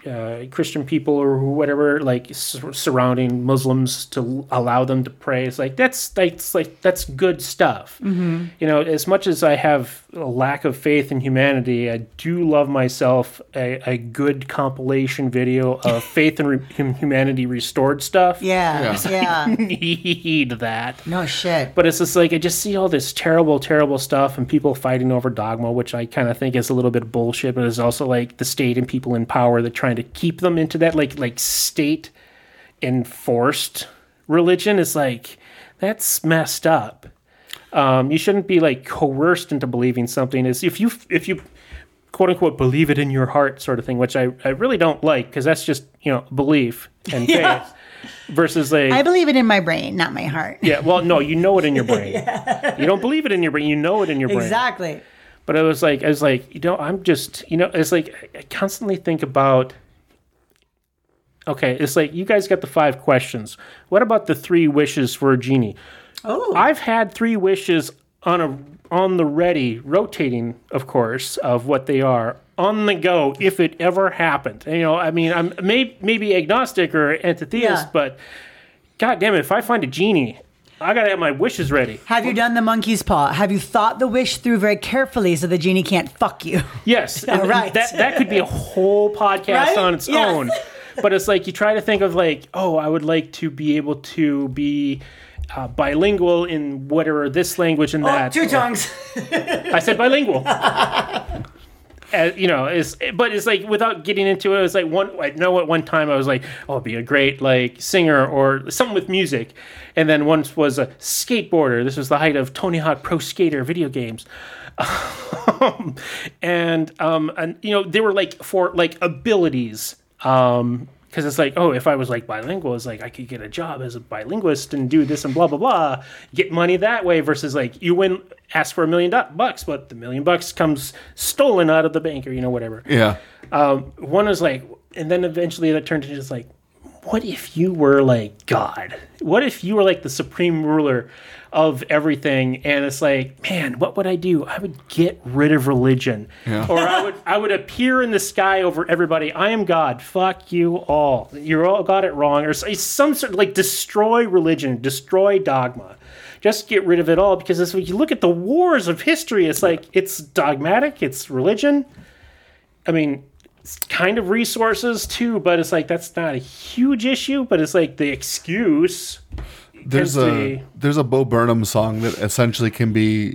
Christian people or whatever, like surrounding Muslims to allow them to pray. It's like that's good stuff. You know, as much as I have a lack of faith in humanity, I do love myself a good compilation video of faith and humanity restored stuff. Yeah. I need that. No shit. But it's just like I just see all this terrible, terrible stuff and people fighting over dogma, which I kind of think is a little bit of bullshit. But it's also like the state and people in power that trying to keep them into that like state enforced religion. Is like that's messed up. You shouldn't be like coerced into believing something. Is if you quote unquote believe it in your heart sort of thing, which I really don't like because that's just belief and faith. Versus like I believe it in my brain, not my heart. Yeah, well, no, you know it in your brain. You don't believe it in your brain, you know it in your brain. Exactly. But I was like, I'm just, it's like I constantly think about. Okay, it's like you guys got the 5 questions. What about the 3 wishes for a genie? Oh, I've had 3 wishes on the ready, rotating, of course, of what they are. On the go, if it ever happened. I mean, I'm maybe agnostic or antitheist, but God damn it, if I find a genie, I gotta have my wishes ready. have you done the monkey's paw? Have you thought the wish through very carefully so the genie can't fuck you? Yes, and Right. that could be a whole podcast Right? on its Yes. own. But it's like you try to think of like, I would like to be able to be bilingual in whatever this language and that. 2 tongues. I said bilingual. But it's like without getting into it, it's like I know at one time I was like, I'll be a great like singer or something with music, and then once was a skateboarder. This was the height of Tony Hawk Pro Skater video games, and they were like for like abilities. Because it's like, if I was like bilingual, it's like I could get a job as a bilinguist and do this and blah, blah, blah, get money that way versus like you win, ask for $1 million, but the $1 million comes stolen out of the bank or, whatever. Yeah. One is like, and then eventually that turned into just like, what if you were like God? What if you were like the supreme ruler of everything? And it's like, man, what would I do? I would get rid of religion, or I would appear in the sky over everybody. I am God. Fuck you all. You all got it wrong, or some sort of like destroy religion, destroy dogma. Just get rid of it all because it's when you look at the wars of history, it's like it's dogmatic, it's religion. I mean. Kind of resources too, but it's like that's not a huge issue, but it's like the excuse. There's a Bo Burnham song that essentially can be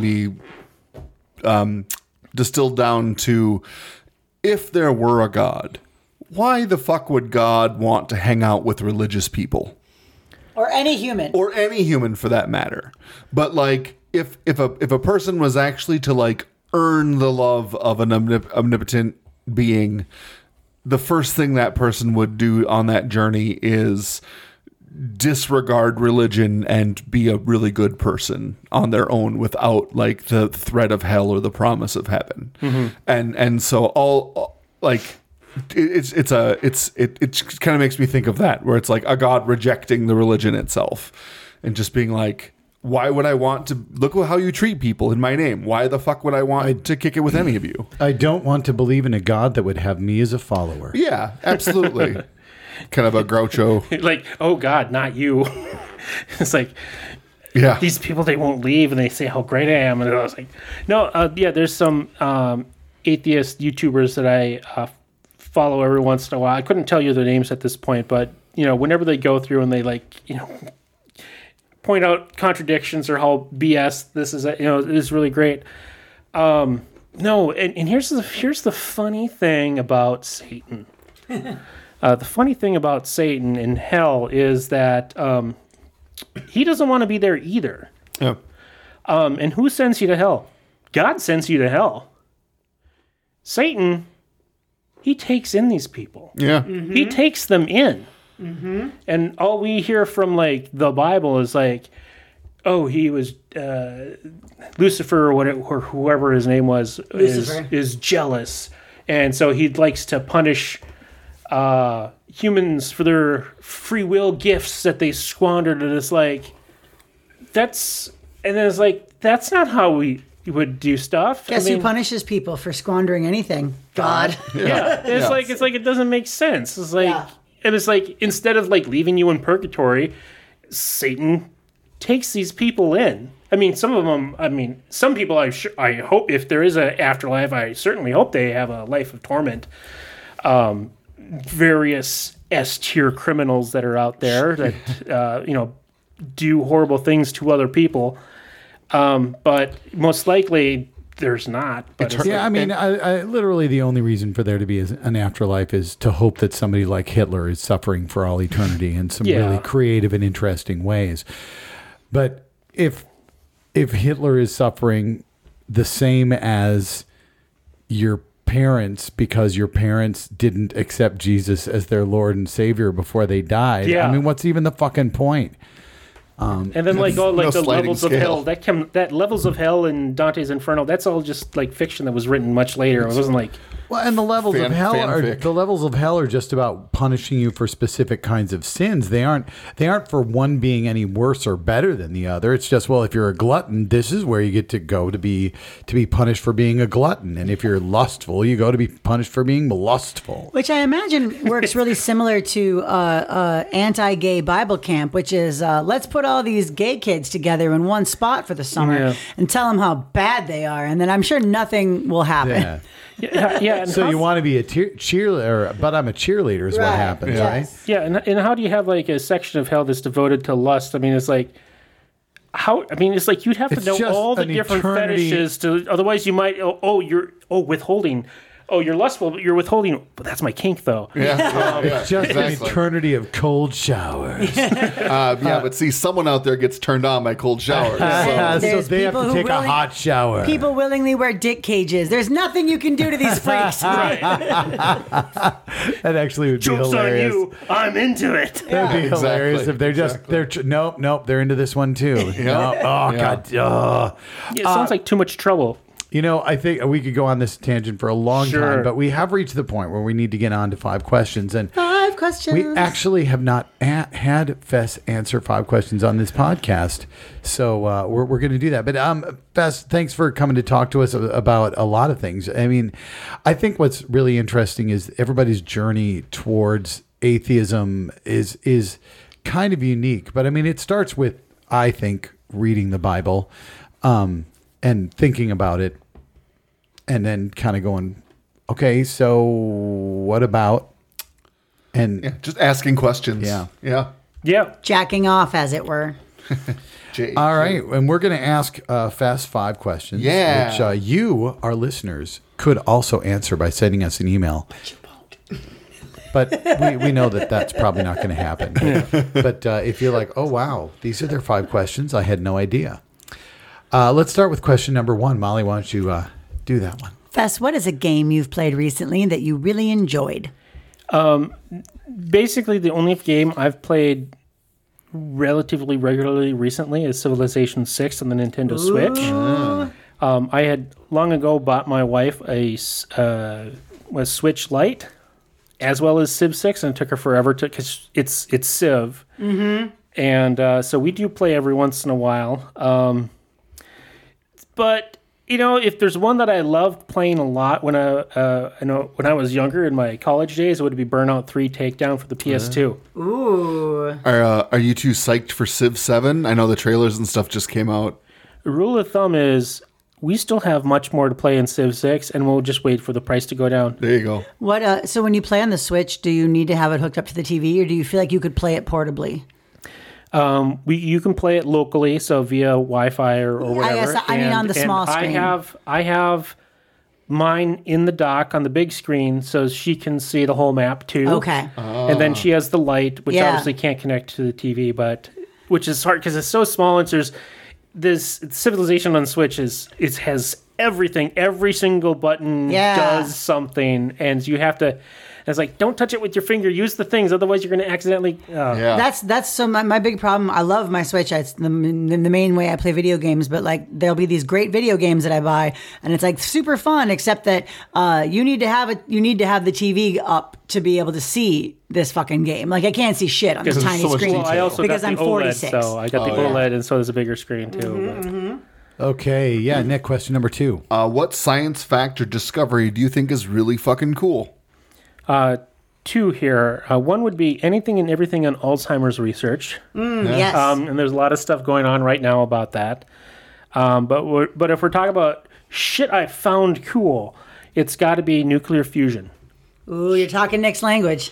distilled down to, if there were a God, why the fuck would God want to hang out with religious people? Or any human. Or any human for that matter. But like if a person was actually to like earn the love of an omnipotent being, the first thing that person would do on that journey is disregard religion and be a really good person on their own without like the threat of hell or the promise of heaven. And so all like it kind of makes me think of that, where it's like a God rejecting the religion itself and just being like, why would I want to look at how you treat people in my name? Why the fuck would I want to kick it with any of you? I don't want to believe in a God that would have me as a follower. Yeah, absolutely. Kind of a Groucho. Like, oh God, not you. It's like, yeah, these people, they won't leave and they say how great I am. And I was like, no, there's some atheist YouTubers that I follow every once in a while. I couldn't tell you their names at this point, but, whenever they go through and they like, point out contradictions or how BS this is, it is really great. No, and here's the funny thing about Satan. The funny thing about Satan in hell is that he doesn't want to be there either. yeah. And who sends you to hell? God sends you to hell. Satan, he takes in these people. Yeah. He takes them in. And all we hear from like the Bible is like, oh, he was Lucifer or whoever his name was is jealous, and so he likes to punish humans for their free will gifts that they squandered. And it's like that's not how would do stuff. Guess who punishes people for squandering anything? God. Yeah, it's like it doesn't make sense. It's like, Yeah. and it's like instead of like leaving you in purgatory, Satan takes these people in. I mean, some of them. I mean, some people. I hope if there is an afterlife, I certainly hope they have a life of torment. Various S-tier criminals that are out there that do horrible things to other people. But most likely there's not. But Yeah, I mean, I literally the only reason for there to be an afterlife is to hope that somebody like Hitler is suffering for all eternity in some really creative and interesting ways. But if Hitler is suffering the same as your parents because your parents didn't accept Jesus as their Lord and Savior before they died, I mean, what's even the fucking point? And then like all like No the sliding levels of scale. hell that levels of hell in Dante's Inferno, that's all just like fiction that was written much later. It wasn't like Well, and the levels of hell are just about punishing you for specific kinds of sins. They aren't for one being any worse or better than the other. It's just, well, if you're a glutton, this is where you get to go to be punished for being a glutton. And if you're lustful, you go to be punished for being lustful. Which I imagine works really similar to anti-gay Bible camp, which is let's put all these gay kids together in one spot for the summer and tell them how bad they are, and then I'm sure nothing will happen. Yeah. and So how, you want to be a cheerleader, but I'm a cheerleader is what Right. happens, Yes. right? and how do you have like a section of hell that's devoted to lust? I mean, it's like it's like you'd have to It's know just all the an different eternity- fetishes to, otherwise you might withholding. Oh, you're lustful, but you're withholding. But that's my kink, though. Just an exactly. eternity of cold showers. But see, someone out there gets turned on by cold showers. So. So There's they have people to who take a really- hot shower. People willingly wear dick cages. There's nothing you can do to these freaks. That actually would be Joke's on hilarious. you. I'm into it. That'd be Exactly, hilarious if they're just nope, they're into this one too. Nope. Oh god. It sounds like too much trouble. You know, I think we could go on this tangent for a long Sure. time, but we have reached the point where we need to get on to 5 questions, and 5 questions. we actually have not had Fess answer 5 questions on this podcast, so we're going to do that. But Fess, thanks for coming to talk to us about a lot of things. I mean, I think what's really interesting is everybody's journey towards atheism is kind of unique. But I mean, it starts with, I think, reading the Bible and thinking about it, and then kind of going, okay, so what about? And Yeah, just asking questions. Yeah. Yeah. Yeah. Jacking off, as it were. all right, and we're going to ask Fast 5 questions, Yeah. which you, our listeners, could also answer by sending us an email. But we know that that's probably not going to happen. But if you're like, oh, wow, these are their 5 questions, I had no idea. Let's start with question number 1. Molly, why don't you do that one? Fess, what is a game you've played recently that you really enjoyed? Basically, the only game I've played relatively regularly recently is Civilization 6 on the Nintendo Switch. I had long ago bought my wife a Switch Lite, as well as Civ 6, and it took her forever to, because it's Civ. Mm-hmm. And so we do play every once in a while. But you know, if there's one that I loved playing a lot when I was younger in my college days, it would be Burnout 3 Takedown for the PS2. Ooh. Are you two psyched for Civ 7? I know the trailers and stuff just came out. The rule of thumb is we still have much more to play in Civ 6, and we'll just wait for the price to go down. There you go. What? So when you play on the Switch, do you need to have it hooked up to the TV, or do you feel like you could play it portably? You can play it locally, so via Wi-Fi or whatever. guess I mean on the small screen. I have mine in the dock on the big screen, so she can see the whole map too. Okay. And then she has the light, which Yeah. obviously can't connect to the TV, but which is hard because it's so small. And there's this Civilization on Switch it has everything. Every single button does something, and you have to. It's like, don't touch it with your finger. Use the things, otherwise you're going to accidentally. Yeah. That's so my big problem. I love my Switch. It's the main way I play video games. But like, there'll be these great video games that I buy, and it's like super fun. Except that you need to have the TV up to be able to see this fucking game. Like, I can't see shit on this Because there's tiny so much screen detail. Well, I also because got I'm the OLED, 46. so I got the OLED, and so there's a bigger screen too. Okay, yeah, Nick, question number 2. What science fact or discovery do you think is really fucking cool? 2 here. One would be anything and everything on Alzheimer's research. Yes. And there's a lot of stuff going on right now about that. But if we're talking about shit I found cool, it's got to be nuclear fusion. Ooh, you're talking Nick's language.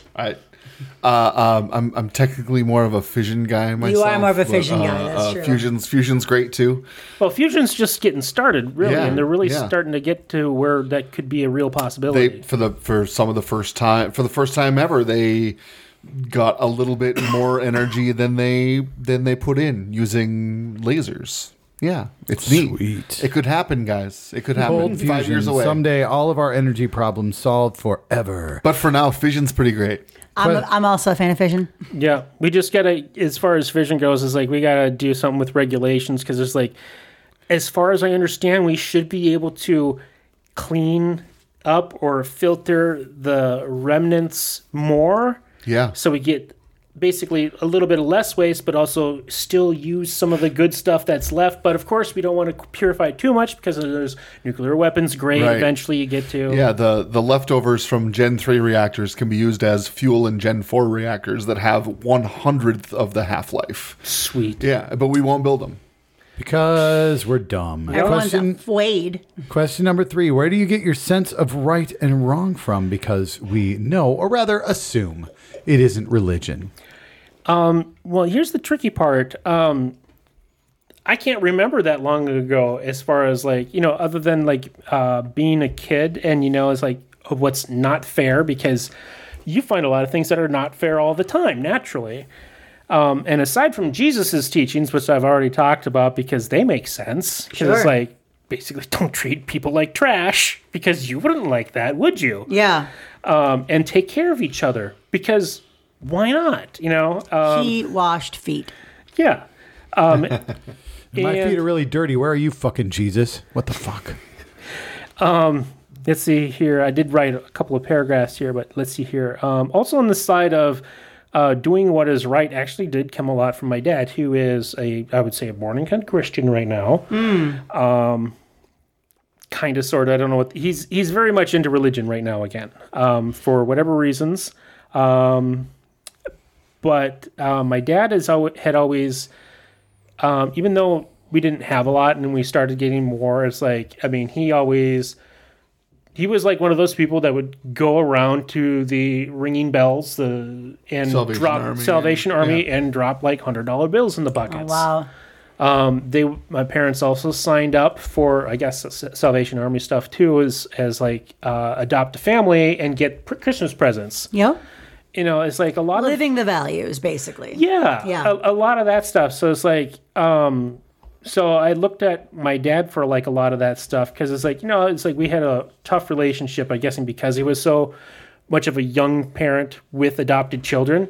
I'm technically more of a fission guy myself. You are more of a fission guy, that's true. Fusion's great too. Well, fusion's just getting started, really, Yeah, and they're really yeah. starting to get to where that could be a real possibility. For the first time ever, they got a little bit more energy than they put in using lasers. Yeah, it's Sweet. neat. It could happen, guys. It could happen. Cold 5 fusion. years away. Someday, all of our energy problems solved forever. But for now, fission's pretty great. I'm also a fan of fission. Yeah, we just gotta, as far as fission goes, is like we gotta do something with regulations because there's like, as far as I understand, we should be able to clean up or filter the remnants more. Yeah. So we get basically a little bit of less waste, but also still use some of the good stuff that's left. But of course, we don't want to purify too much because there's nuclear weapons grade. Right. Eventually, you get to. Yeah, the leftovers from Gen 3 reactors can be used as fuel in Gen 4 reactors that have 1/100th of the half-life. Sweet. Yeah, but we won't build them. Because we're dumb. Everyone's afraid. Question number 3. Where do you get your sense of right and wrong from? Because we know, or rather assume, it isn't religion. Well, here's the tricky part. I can't remember that long ago as far as like, other than like being a kid and, it's like what's not fair because you find a lot of things that are not fair all the time, naturally. And aside from Jesus's teachings, which I've already talked about because they make sense, because it's Sure. like basically don't treat people like trash because you wouldn't like that, would you? Yeah. And take care of each other because why not? Heat washed feet. Yeah. My feet are really dirty. Where are you, fucking Jesus? What the fuck? Let's see here. I did write a couple of paragraphs here, but let's see here. Also on the side of doing what is right actually did come a lot from my dad, who is I would say a born-again Christian right now. Kind of, sort of. I don't know what he's very much into religion right now again, for whatever reasons. But my dad had always, even though we didn't have a lot and we started getting more, it's like, he was like one of those people that would go around to the ringing bells and Salvation Army and drop like $100 bills in the buckets. Oh, wow. My parents also signed up for, I guess, Salvation Army stuff too, as like adopt a family and get Christmas presents. Yep. It's like a lot of Living the values, basically. Yeah. A lot of that stuff. So it's like, so I looked at my dad for like a lot of that stuff because it's like, it's like we had a tough relationship, I guess, and because he was so much of a young parent with adopted children.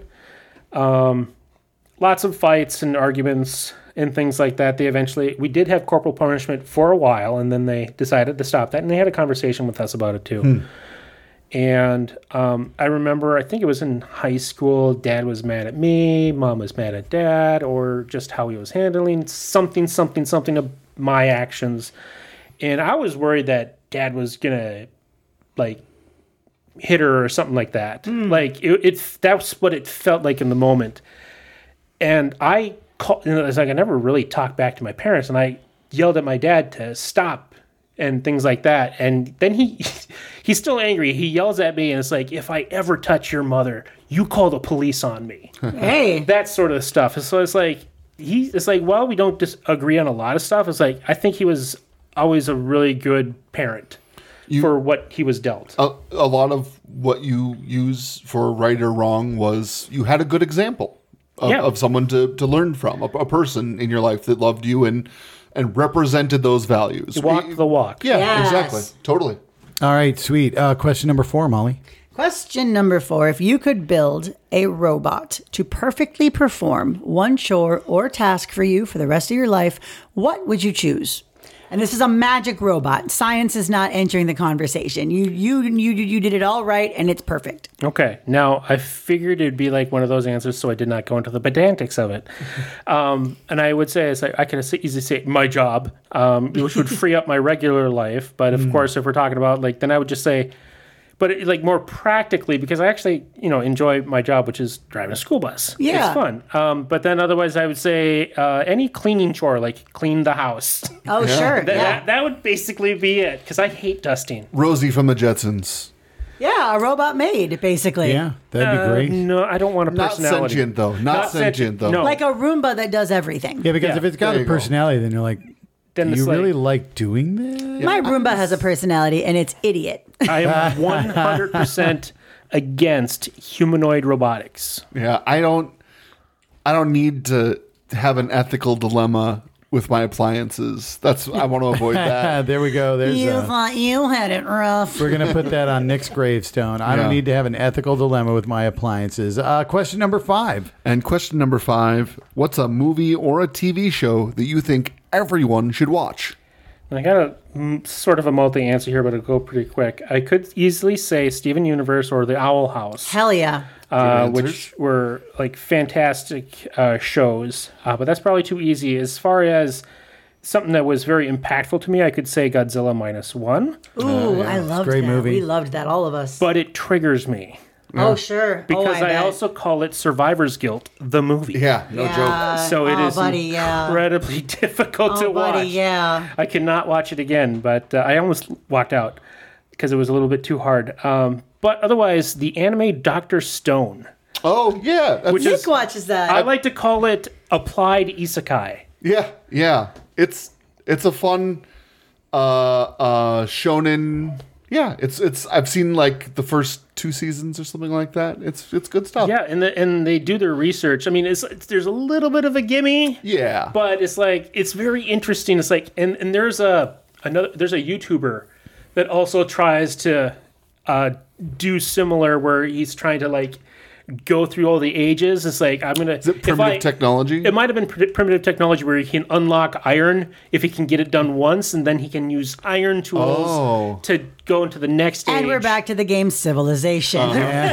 Lots of fights and arguments and things like that. We did have corporal punishment for a while, and then they decided to stop that, and they had a conversation with us about it too. And I remember, I think it was in high school, Dad was mad at me, Mom was mad at Dad, or just how he was handling something of my actions. And I was worried that Dad was going to, like, hit her or something like that. Like, that's what it felt like in the moment. And I it's like I never really talked back to my parents, and I yelled at my dad to stop and things like that. And then he's still angry. He yells at me, and it's like, if I ever touch your mother, you call the police on me. Hey. That sort of stuff. So it's like, while we don't disagree on a lot of stuff, it's like, I think he was always a really good parent for what he was dealt. A lot of what you use for right or wrong was you had a good example of someone to learn from, a person in your life that loved you and represented those values. Walk the walk. Yeah, Yes. exactly. Totally. All right, sweet. Question number 4, Molly. Question number 4. If you could build a robot to perfectly perform one chore or task for you for the rest of your life, what would you choose? And this is a magic robot. Science is not entering the conversation. You did it all right, and it's perfect. Okay. Now, I figured it'd be like one of those answers, so I did not go into the pedantics of it. And I would say, it's like, I could easily say my job, which would free up my regular life. But of course, if we're talking about, like, then I would just say, but like more practically, because I actually, enjoy my job, which is driving a school bus. Yeah. It's fun. But then otherwise, I would say any cleaning chore, like clean the house. Oh, sure. That would basically be it, because I hate dusting. Rosie from the Jetsons. Yeah, a robot maid, basically. Yeah, that'd be great. No, I don't want a Not personality. sentient, though. Not sentient, though. No. Like a Roomba that does everything. Yeah, because Yeah, if it's got there a you go. personality, then you're like, Then do it's you really like, like doing this? My Roomba has a personality, and it's idiot. I am 100% against humanoid robotics. Yeah, I don't need to have an ethical dilemma with my appliances. I want to avoid that. There we go. There's You thought you had it rough. We're going to put that on Nick's gravestone. I don't Yeah. need to have an ethical dilemma with my appliances. Question number 5. And question number 5, what's a movie or a TV show that you think everyone should watch? I got a sort of a multi-answer here, but it'll go pretty quick. I could easily say Steven Universe or The Owl House, Hell yeah. which were like fantastic shows. But that's probably too easy. As far as something that was very impactful to me, I could say Godzilla -1. Ooh, I loved great that. movie. We loved that, all of us. But it triggers me Oh, sure. because I bet. also call it Survivor's Guilt, the movie. Yeah, no joke. So it is buddy, yeah. incredibly difficult to Oh, buddy, watch. yeah. I cannot watch it again, but I almost walked out because it was a little bit too hard. But otherwise, the anime Dr. Stone. Oh, yeah. That's, Nick watches that. I like to call it applied isekai. yeah. It's a fun shonen. Yeah, it's I've seen like the first 2 seasons or something like that. It's good stuff. Yeah, and they do their research. I mean, it's there's a little bit of a gimme, Yeah. but it's like it's very interesting. It's like and there's a YouTuber that also tries to do similar, where he's trying to like go through all the ages. It's like I'm gonna. Is it primitive technology? It might have been primitive technology where he can unlock iron if he can get it done once, and then he can use iron tools to go into the next stage. and we're back to the game Civilization.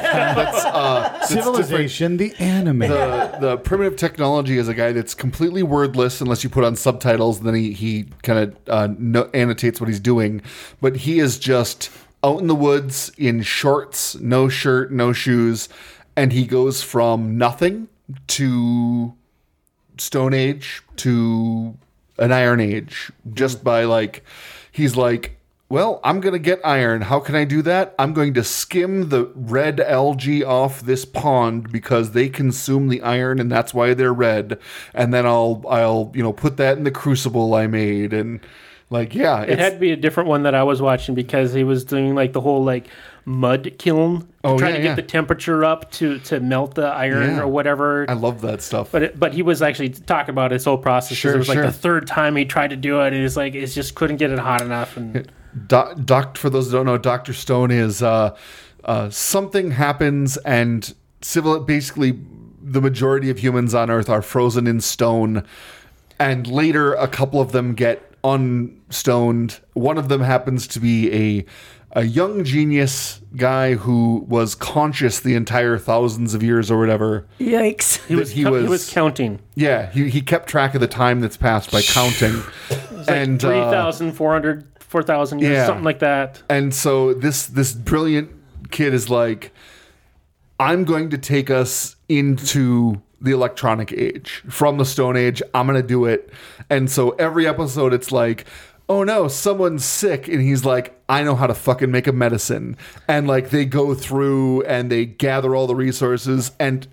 Civilization, the anime. The primitive technology is a guy that's completely wordless unless you put on subtitles. And then he kind of annotates what he's doing, but he is just out in the woods in shorts, no shirt, no shoes, and he goes from nothing to Stone Age to an Iron Age just by like, he's like, well, I'm going to get iron. How can I do that? I'm going to skim the red algae off this pond because they consume the iron and that's why they're red. And then I'll put that in the crucible I made. And like, yeah. It had to be a different one that I was watching because he was doing like the whole like mud kiln, trying to get the temperature up to melt the iron or whatever. I love that stuff. But he was actually talking about his whole process. Sure, it was like sure. the third time he tried to do it, and it's like it just couldn't get it hot enough. And For those who don't know, Dr. Stone is something happens and basically the majority of humans on Earth are frozen in stone, and later a couple of them get unstoned. One of them happens to be a young genius guy who was conscious the entire thousands of years or whatever. Yikes. he was counting. Yeah, he kept track of the time that's passed by counting. And 3,400, 4,000 years, something like that. And so this brilliant kid is like, I'm going to take us into the electronic age. From the Stone Age, I'm going to do it. And so every episode, it's like, oh no, someone's sick. And he's like, I know how to fucking make a medicine. And like they go through and they gather all the resources and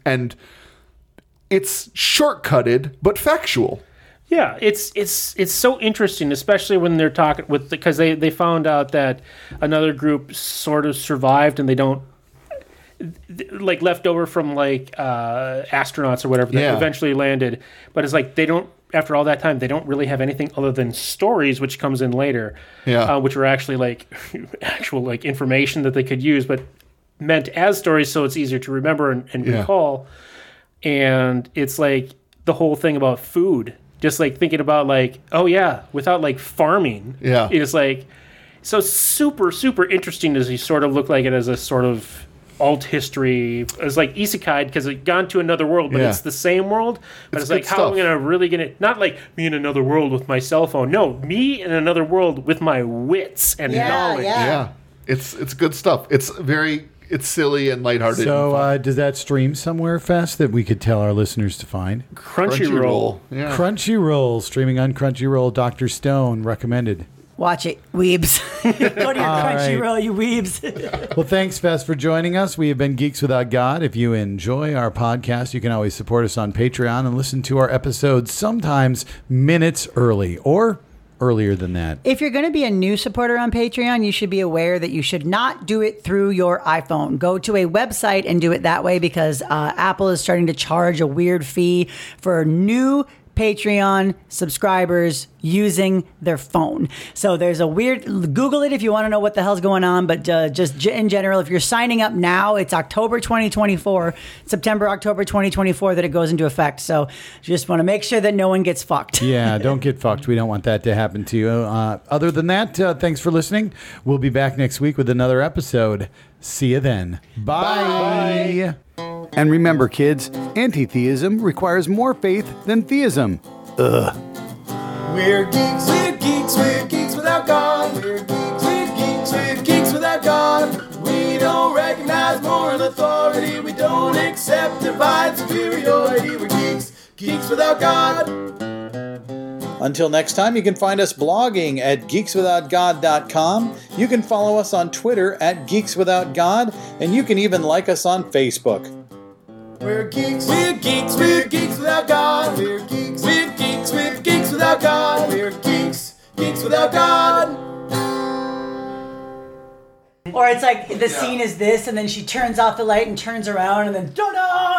it's shortcutted, but factual. Yeah, it's so interesting, especially when they're talking with because they found out that another group sort of survived and they don't like left over from like astronauts or whatever that eventually landed, but it's like they don't. After all that time, they don't really have anything other than stories, which comes in later, which are actually like actual like information that they could use, but meant as stories, so it's easier to remember and recall. And it's like the whole thing about food. just like thinking about like, oh yeah, without like farming, Yeah. it's like so super super interesting as you sort of look like it as a sort of alt history. It's like isekai because it's gone to another world, but Yeah. it's the same world. But it's like, good how am I stuff. gonna not like me in another world with my cell phone. No, me in another world with my wits and knowledge. Yeah. It's good stuff. It's silly and lighthearted. and So, fun. does that stream somewhere, Fest, that we could tell our listeners to find? Crunchyroll. Yeah. Crunchyroll, streaming on Crunchyroll. Dr. Stone recommended. Watch it, weebs. Go to your Crunchyroll, you weebs. Well, thanks, Fest, for joining us. We have been Geeks Without God. If you enjoy our podcast, you can always support us on Patreon and listen to our episodes sometimes minutes early or earlier than that. If you're going to be a new supporter on Patreon, you should be aware that you should not do it through your iPhone. Go to a website and do it that way because Apple is starting to charge a weird fee for new Patreon subscribers using their phone. So there's a weird, Google it if you want to know what the hell's going on, but just in general, if you're signing up now, it's October 2024, September, October 2024 that it goes into effect. So just want to make sure that no one gets fucked. Yeah, don't get fucked. We don't want that to happen to you. Other than that, thanks for listening. We'll be back next week with another episode. See you then. Bye. And remember, kids, anti-theism requires more faith than theism. We're geeks, we're geeks, we're geeks without God. We're geeks, we're geeks, we're geeks without God. We don't recognize moral authority. We don't accept divine superiority. We're geeks, geeks without God. Until next time, you can find us blogging at geekswithoutgod.com. You can follow us on Twitter at geekswithoutgod, and you can even like us on Facebook. We're geeks, we're geeks, we're geeks without God. We're geeks, we're geeks, we're geeks without God. We're geeks, geeks without God. Or it's like the scene is this, and then she turns off the light and turns around, and then da-da!